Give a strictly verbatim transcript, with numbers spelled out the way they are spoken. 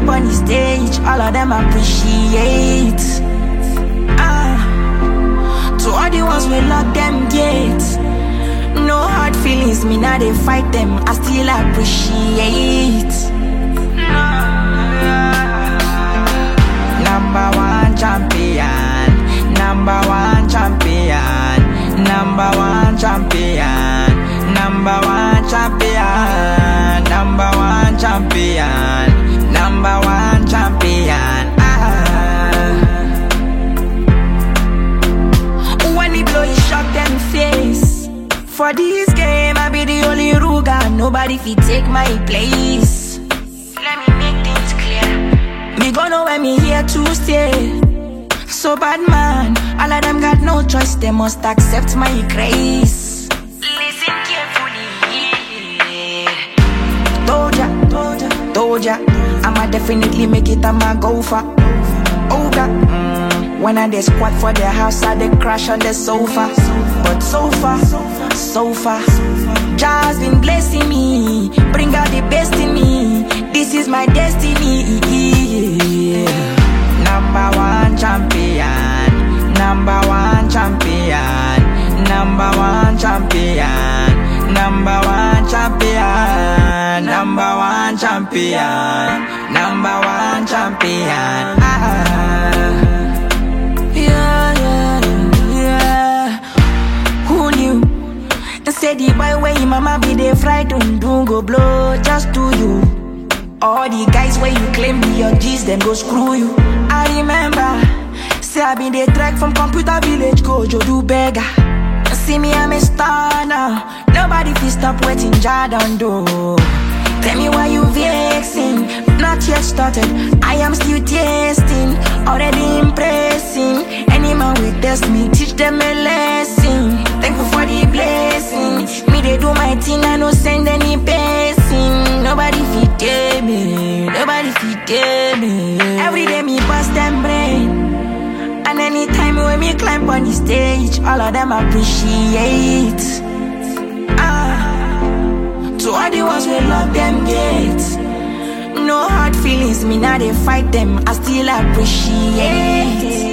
climb on the stage, all of them appreciate. Ah, to all the ones we lock them gates, no hard feelings, me now they fight them, I still appreciate. Number one champion, number one champion, number one champion, number one champion, number one champion, number one champion. Ah. When he blow, he shock them face. For this game, I be the only Ruger, nobody fit take my place. Let me make things clear. Me gonna when me here to stay. So bad man, all of them got no choice, they must accept my grace. Listen carefully. Toja, Toja, Toja, I'ma definitely make it, I'ma go for. Oh God, mm. When I dey squat for the house, I dey crash on the sofa. But so far, so far, Jah's been blessing me, bring out the best in me. This is my destiny. Number one champion, number one champion, number one champion, number one champion, number one champion, number one champion. Ah. Yeah, yeah, yeah. Who knew? They said the boy where your mama be the frightened, don't go blow, just do you. All the guys where you claim be your G's, them go screw you. I remember, say I been the track from Computer Village, go do beggar. See me, I'm a star now. Nobody feel stop waiting, Jordan do. Tell me why you vexing, not yet started, I am still tasting, already impressing. Any man will test me, teach them a lesson. Thankful for the blessing. Me they do my thing, I no send any pacing. Nobody fit tell me, nobody fit tell me. Every day me bust them brain, and anytime when me climb on the stage, all of them appreciate. To all the ones we lock them gates, no hard feelings, me now they fight them, I still appreciate.